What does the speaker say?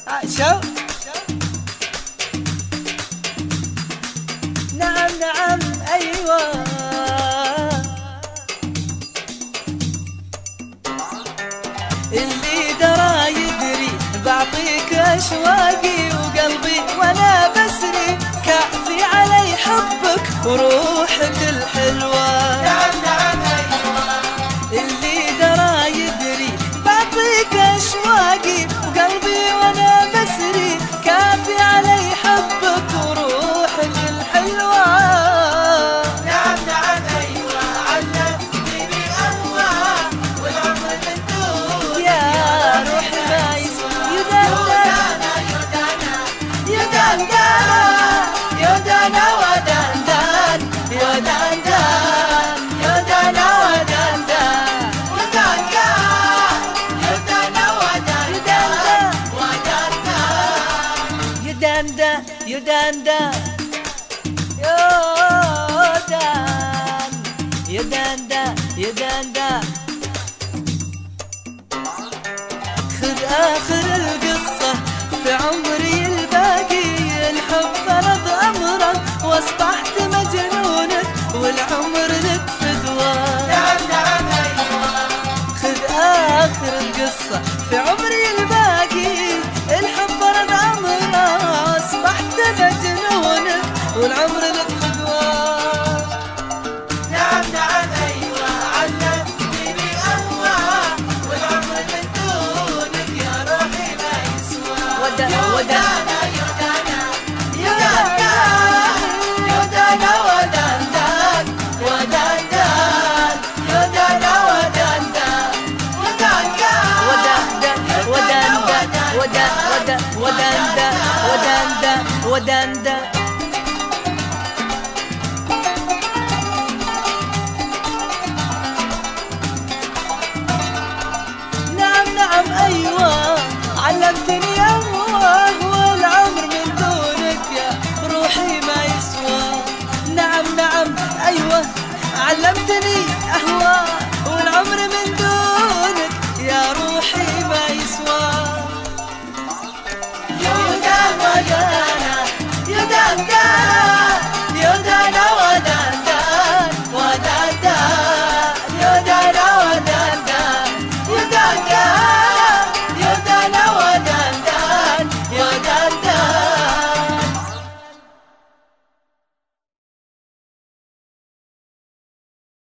شو نعم نعم أيوة اللي درى يدري بعطيك أشواقي وقلبي وأنا بسري كافي علي حبك وروحك الحلوة نعم نعم أيوة اللي درى يدري بعطيك أشواقي وقلبي وأنا بسري كافي علي حبك وروحك الحلوة نعم نعم أيوة علمتني بأهواك والعمر بالدنيا يا روحي ما يسوى يدانا يدانا يدانا ودندان يدندان يدانا ودندان يدندان يدندان يدندان يدندان خذ آخر القصة في عمري الباقي الحب فرض أمرك واصبحت مجنونك والعمر لك فدوى نعم نعم أيوة خذ آخر القصة في عمري الباقي الحب فرض أمرك واصبحت مجنونك والعمر لك فدوى نعم نعم أيوة علمتني بأهواك والعمر من دونك يا روحي ما يسوى يودانا يودانا يودانا يودانا ودندان ودندان يودانا ودندان ودندان ودندان ودندان ودندان ودندان